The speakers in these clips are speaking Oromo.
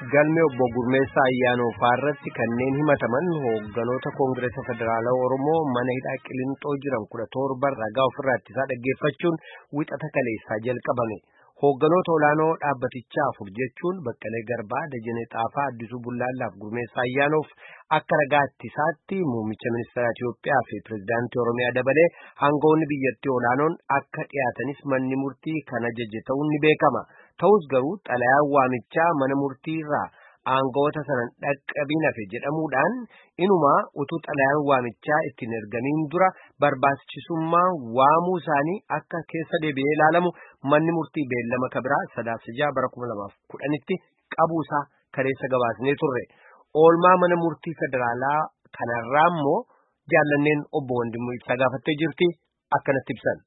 galmee obbo Gurmeessaa Ayyaanooffaa irratti kanneen himataman hoogganoota Koongireesa Federaalaa Oromoo mana hidhaa Qilinxoo jiran 17 ragaa ofirraa ittisaa dhaggeeffachuun wixata kaleessaa jalqabame. Hoogganoota olaanoo dhaabbatichaa 4 jechuun Baqqalee Garbaa, Dajanee Xaafaa, Addisuu Bullaallaaf Gurmeessaa Ayyaanoof akka ragaa ittisaatti muummicha ministeera Itiyoophiyaa fi pirezidaantii Oromiyaa dabalee aangawoonni biyyattii olaanoon akka dhiyaatanis manni murtii kan ajaje ta'uun ni beekama. Ta'us garuu xalayaan waamichaa mana murtii irraa aangawoota sanan dhaqqabiin hafe jedhamuudhaan inumaa utuu xalayaan waamichaa ittiin erganiin dura barbaachisummaa waamuu isaanii akka keessa deebi'ee ilaalamu manni murtii beellama kabiraa 9/6/2010tti qabuusaa kaleessa gabaasnee turre. Oolmaa mana murtii federaalaa kanarraa immoo jaallanneen obbo Wandimuu Ibsaa gaafattee jirti akkanatti ibsan.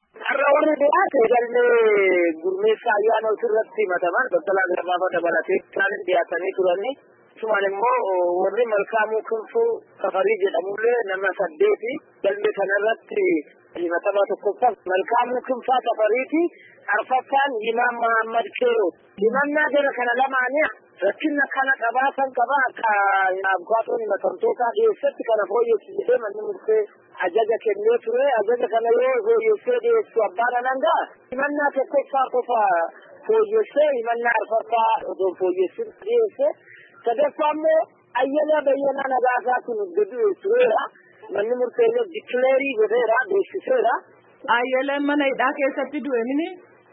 Warri dhiyaate galmee Gurmeessaa Ayyaanoof irratti himataman Baqqalaa Garbaa dabalatee isaan dhiyaatanii turanii isumaan immoo warri Malkaamuu Kinfuu Safarii jedhamullee nama 8 galmee kanarratti himatamaa tokkoffaan Malkaamuu Kinfaa Safariiti arfaffaan Imaam Mahammad Keeroo. Himannaa jara kana lamaanii rakkina kana qabaatan qaba akka abgaatoon himatamtootaa keessatti kana fooyyessee manni murtee ajaja kennee ture. Ajaja kana yoo fooyyessee dhiyeessu abbaan alangaa himannaa tokkoffaa qofa fooyyessee himannaa arfaffaa odoo fooyyessin dhiyeesse. Sadaffaa immoo ayyana bayyana nagaasaa kun dhiyeessuudha. Manni murtee dikileerii godheera beeksiseera. Ayyalan mana hidhaa keessatti du'e mini?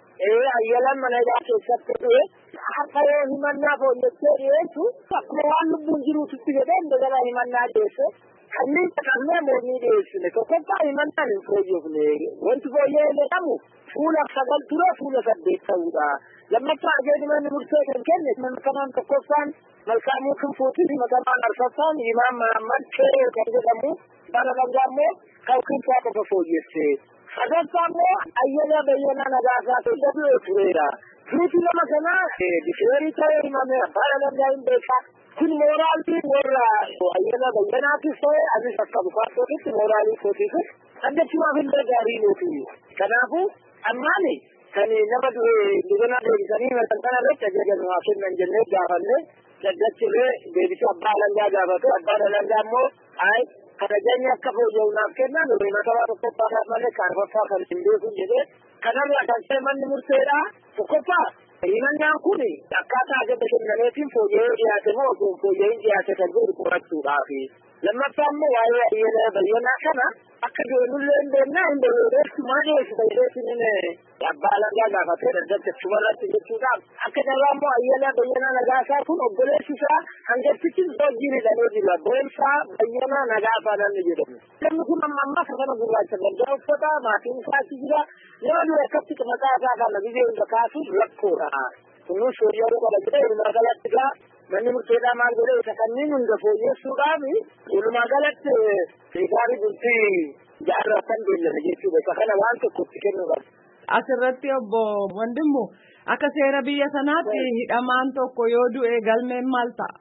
Ayyalan mana hidhaa keessatti du'e. Akka yoo himannaa fooyyessee dhiyeessu akkuma waan lubbuun jiruutti jedhee indagala himannaa dhiyeesse. Kanneen kanneen mormii dhiyeessine tokkoffaa himannaan hin fooyyofne. Wanti fooyyee jedhamu fuula 9 ture fuula 8 ta'uudha. Lammaffaa ajajni manni murtee kan kenne himatamaan tokkoffaan Malkaamuu Kinfuutiin himatamaan arfaffaan Imaam Mahammad Keeroo kan jedhamu bara dangaammoo kan Kinfaa qofa fooyyesse. Sadaffaa immoo ayyana bayyana nagaasaa ta'ee tureera. Tuuti nama kanaa dikileerii ta'ee himame abbaan alangaa hin beekaa. Kun mooraalii warra ayyana bayyanaafis ta'e anis akka bukaatootitti mooraalii kootiifis addachumaaf illee gaarii nuti. Kanaafuu ammaani kan nama digana deebisanii matan kana irratti ajaja nuwaa kennan jennee gaafanne daddachirree deebisee abbaa alangaa gaafatu abbaan alangaa immoo kabajanya akka fooyya'uudhaaf kennan himatamaa tokkoffaadhaaf malee kaarfaffaa kan hin beeku jedhee kanarraa kan ta'e manni murteedhaa tokkoffaa himannaan kun akkaataa ajaja kennameetiin fooyya'ee dhiyaate moo osoo fooyya'in dhiyaate kan jedhu qorachuudhaafi. Lammaffaa immoo waa'ee ayyana bayyanaa kana akka deemullee hin beeknaa hin beekneessu maa dhiyeessita jedheetiin abbaa alangaa gaafatee daddacha sumarratti jechuudhaaf akka carraa immoo ayyana bayyana nagaasaa kun obboleessi isaa hangaftichis hojii hidhamee jiru abboonsaa bayyana nagaasaa namni jedhamu. Namni kun amma kafana gurraacha gaddaa uffata maatiin isaatti jira yoo dura akkatti maqaa isaa kana biyya hunda kaasuuf rakkoodha. Kunis fooyya'uu qaba jedhee walumaa galatti gaa manni murteedhaa maal godhee isa kanneen hunda fooyyessuudhaaf walumaa galatti gaarii bultii jaarratan beellama jechuudha. Isa kana waan tokkotti kennuudhaaf. Asirratti obbo Wandimmu akka seera biyya sanaatti hidhamaan tokko yoo du'e galmeen maal ta'a?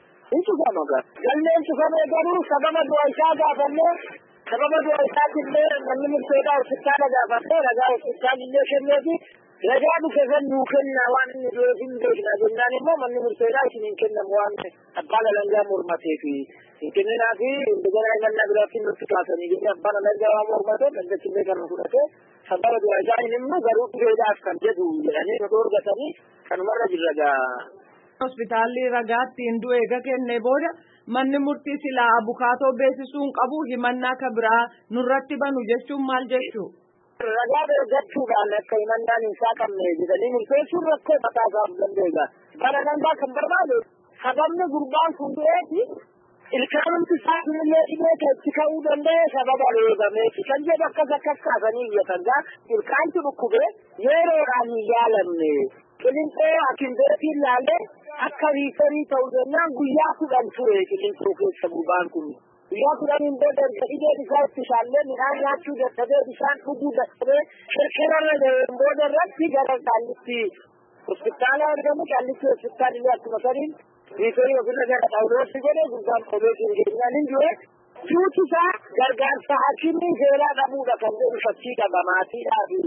Cufama gaa. Galmeen cufamee garuu sababa du'a isaa gaafannee sababa du'a isaatillee manni murteedhaa hospitaala gaafannee ragaa hospitaalillee kenneefi ragaa dhufe san nuu kennaa waan inni du'eef hin beekna jennaan immoo manni murteedhaa isin hin kennamu waan abbaan alangaa mormateefi hin kenninaa fi indagana himannaa biraatti nutti kaasanii jedhee abbaan alangaa waan mormatee daddachillee kan fudhatee sababa du'a isaa hin himnu garuu dhufeedhaaf kan jedhu jedhanii nu dorgatanii kanumarra jirra gaa. Hospitaalli ragaatti hin du'e eega kennee booda manni murtii silaa abukaatoo beeksisuun qabu himannaa kabiraa nurratti banu jechuun maal jechuu? Ragaa dargachuudhaan akka himannaan hin saaqamne jedhanii murteessuun rakkoo mataa isaaf dandeenya. Bara dandaa kan barbaade sababni gurbaan kun du'eeti ilkaanumti isaanillee dhibee itti ka'uu danda'e sababa reebameeti kan jedhu akkas kaasanii iyyatan gaa ilkaanti dhukkubee yeroodhaan hin yaalamne Qilinxoo Hakiimbeetiin laalee akka riifarii ta'uu jennaan guyyaa 10 ture Qilinxoo keessa gurbaan kun. Guyyaa 10 booda dhibeen isaa itti shaallee midhaan nyaachuu dadhabee bishaan dhuguu dadhabee shirshirarra ga'een booda irratti gara Qaallitti hospitaala argamu Qaallitti hospitaalillee akkuma saniin riifarii ofirra gara Phaawuloosii godhee gurbaan qobeetiin keenyaan hin du'e. Duuti isaa gargaarsa hakiimii seeraa dhabuudha kan jedhu fakkii qaba maatiidhaa fi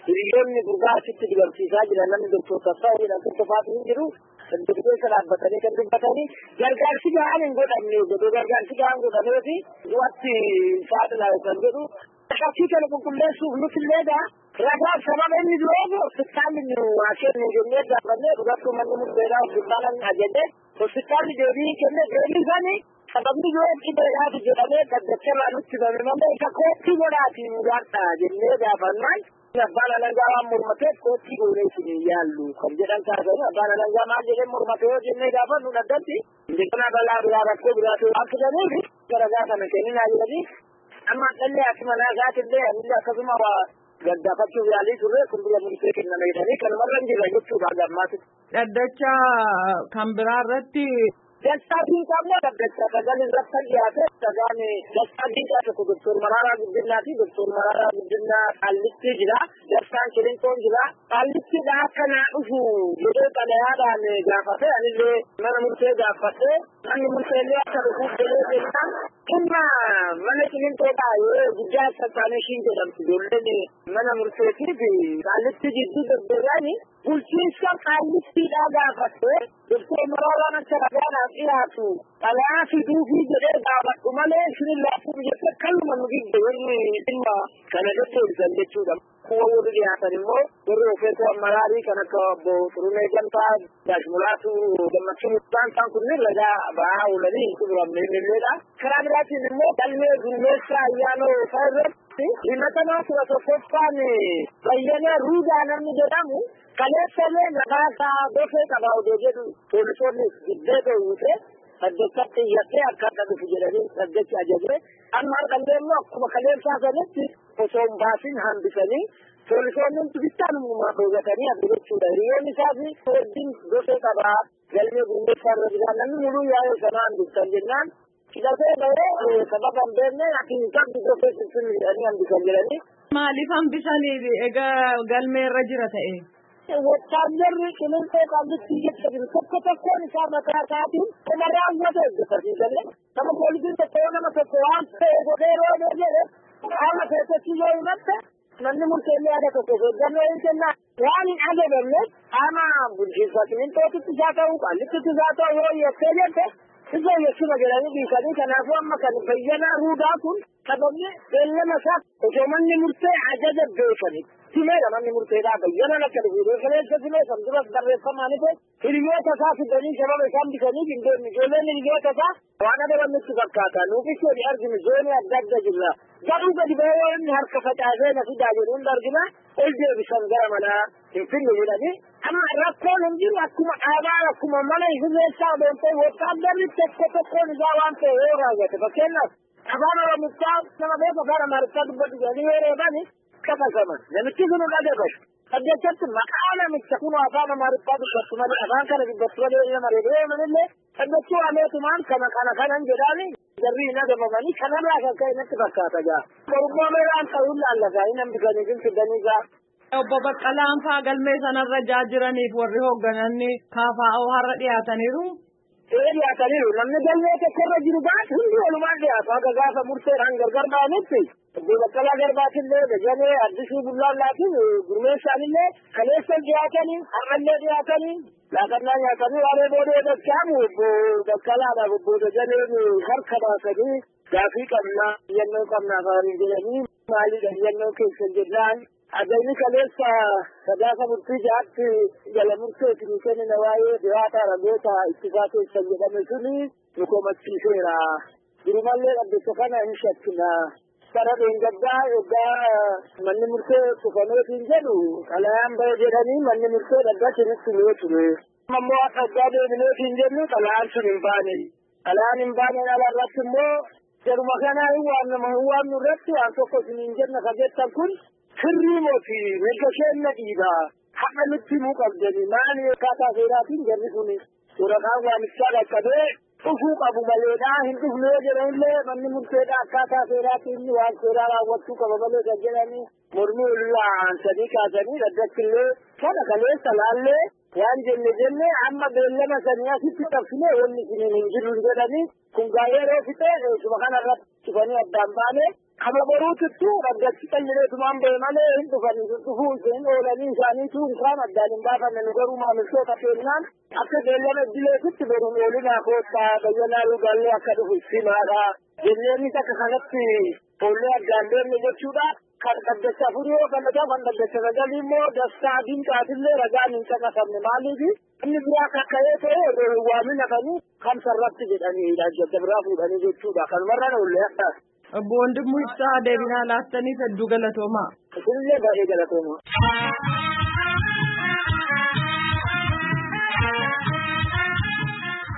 hiriyoonni gurgaachitti digamsiisaa jiran namni Dr. Tasfaa'uu jedhamu qofaatu hin jiru. Keessa dhaabbatanii kan dubbatanii gargaarsi gahaan hin godhamne jedhu gargaarsi gahaan godhameefi du'atti saaxilaa kan jedhu shakkii kana qulqulleessuuf nutillee ragaa sababa inni du'eef hospitaalli nu haasofne jennee gaafannee dhugattuu manni murteedhaa hospitaalaan ajaje hospitaalli deebii kenne deebii isaanii sababni du'eef dhibeedhaaf jedhamee gaddacharraa nutti himame malee isa kootti godhaatii mudaadha jennee gaafannaan abbaan alangaa waan mormateef kootti goonee isin yaallu kan jedhan taasisanii abbaan alangaa maal jedhee mormatee yoo jennee gaafannu dhaddatti indekana balaa biraa rakkoo biraatu waan fidaniif garagaa kana kenninaa jedhanii amma dhalli asimanaa isaatillee anillee akkasuma gaddaafachuuf yaalii turre kun biyya murtee kenname jedhanii kanumarra hin jirra jechuudha gammaatu. Dhaddacha kan biraa irratti Dastaan qabna dhaddacha sagal irratti dhiyaate sagaan dastaan tokko Dr. Mararaa Guddinaa fi Dr. Mararaa Guddinaa Qaallitti jira. Dastaan Kilintoon jira. Qaallittidha akka naa dhufu jedhee xalayaadhaan gaafate anillee mana murtee gaafate manni murteellee akka dhufuuf jedhee jennaan dhimma mana Kilintoodhaa yoo guddaa sassaaneshiin jedhamtu ijoolleen mana murteetiif Qaallitti jidduu deddeebi'anii bulchiinsa Qaallittiidhaa gaafate Dr. Mararaan akka ragaadhaaf dhiyaatu xalayaa fiduufii jedhee gaafadhu malee isin laafuuf jette kalluma nu gidde warri dhimma kana deddeebisan jechuudha. Kuwa warri dhiyaatan immoo warri ofeetu amaraarii kan akka obbo Xurunee Gamtaa Daashmulaatu Gammachuu isaan kunneen ragaa ba'aa oolanii hin xumuramne illeedha. Karaa biraatiin immoo galmee gurmeessaa ayyaanoo isaa irratti himatamaa tura tokkoffaan Bayyanaa Ruudaa namni jedhamu kaleessamee nagaasaa gofee qabaa odoo jedhu poolisoonni giddee dhoowwite dhaddachatti iyyatee akka adda dhufu jedhanii dhaddachi ajaje amma har'allee immoo akkuma kaleessaa sanatti osoo hin baasin hambisanii poolisoonni bittaan uumaa dhoowwatanii adda jechuudha. Hiriyoonni isaas wajjin gofee qabaa galmee gurmeessaa irra jira namni muluu yaa'ee sana hambiftan jennaan hidhatee bahee sababa hin beekne ati hin qabdu gofee sirsin jedhanii hambisan jedhanii. Maaliif hambisanii egaa galmee irra jira ta'e? Wattaanjarri Qilincoo Qaallitti jette jiru tokkoon isaa mataa isaatiin kuma raawwate hojjetarsiisanii nama poolisiin tokko nama tokko waan ta'e godhee roobee jedhe haala keessatti yoo himatte namni murteellee yaada tokko eeggannoo hin kennaa waan hin ajajamne qaama bulchiinsa Qilincootitti isaa ta'uu Qaallittitti isaa ta'u yoo yettee jette isa yettuma jedhanii dhiisanii kanaafuu amma kan Bayyanaa Ruudaa kun sababni beellama isaa osoo manni murtee ajaja beekanii simeedha manni murteedhaa Bayyanaan akka dhufu refereensa simee san duras barreeffamaan ife hiriyoota isaa fidanii sababa isaan bisaniif hin deemne ijoolleen hiriyoota isaa waan adabannutti fakkaata nuufis jedhi arginu zoonii adda adda jirra gaduu gadi bahee yoo inni harka facaasee na fidaa jedhu hunda argina ol deebisan gara manaa hin finne jedhanii amma rakkoon hin jiru akkuma dhaabaa akkuma mana hirreessaa deemtee wotaaddarri tokkoon isaa waan ta'e yoo raawwate fakkeenyaaf afaan Oromichaa nama beeku afaan Amaariffaa dubbatu jedhanii yoo reebani kafasaman namichi kun dhagabashu dhaggachatti maqaa namicha kun afaan Amaariffaa dubbatu malee afaan kana dubbatu malee nama reebee manillee dhaggachuu ameetumaan kanan jedhaani jarri hin adabamanii kanarraa kan ka'e natti fakkaata gaa qorummaa meelaan ta'uun laallagaa hin hambisanii fin fidanii gaa. Obbo Baqqalaan fa'aa galmee sanarra jiraniif warri hooggananni KFO har'a dhiyaataniiru. Dhiyaataniiru namni galmee tokkorra jiru baas hundi walumaan dhiyaatu akka gaafa murteedhaan gargar ba'anitti obbo Baqqalaa Garbaatillee Dajanee Addisuu Bullaallaatiin gurmeessaanillee kaleessan dhiyaatanii har'allee dhiyaatanii laaqannaa nyaatanii waaree boodee dachaamu obbo Baqqalaadhaaf obbo Dajaneen harka baasanii gaafii qabnaa yennoo qabnaa faanii jedhanii maalidha yennoo keessan jennaan adayni kaleessa sadaasa murtii jaatti jala murteetiin kennina waa'ee dhiyaata ragoota ittisaa keessan jedhame suni nu komachiiseera durumallee dhaddacha kana hin shakkina bara dheengaddaa yoggaa manni murtee tufameetiin jedhu xalayaan bahe jedhanii manni murtee dhaddachinitti mee ture ammoo akka addaa deebineetiin jennu xalayaan sun hin baane xalayaan hin baaneen alaarratti immoo jaruma kanaa hin waamnu irratti waan tokko isin hin jenna ka jettan kun sirrii mooti mirga keenya dhiibaa haqa nutti himuu qabdani maali akkaataa seeraatiin jarri kun waraqaan waamichaa qaqqabee dhufuu qabu maleedhaa hin dhufne jedhanillee manni murteedhaa akkaataa seeraatiin waan seeraa raawwachuu qaba malee kan jedhanii mormii ollaan sadii kaasanii dhaddachillee kana kaleessa laallee waan jenne amma beellama sanii asitti qabsine wanni isiniin hin jiru jedhanii kun gaa'ee yeroo fixee suma kanarratti cufanii addaan baane Kama baruutittu dhaggeessi qallireetumaan ba'e malee hin dhufanii dhufuu isheen oolanii isaaniitu isaan addaan hin baafanne nu garuu maamiltoota keenyaan akka beellama idileetitti beruun oolinaa koottaa bayyanaa lugaallee akka dhufu simaadha. Jenneenis akka kanatti oollee addaan deemne jechuudha. Kan dhaggeessa afurii kan dhaggeessa sagalii immoo dastaa dinqaatillee ragaan hin caqasamne maaliifi inni biraa kakka'ee ta'e waamina kanii kan sarratti jedhanii jadda biraa fuudhanii jechuudha. Kanumarra oollee akka. Obbo Wandimuu Ibsaa deebinaa laattaniif hedduu galatoomaa. Isinillee baay'ee galatoomaa.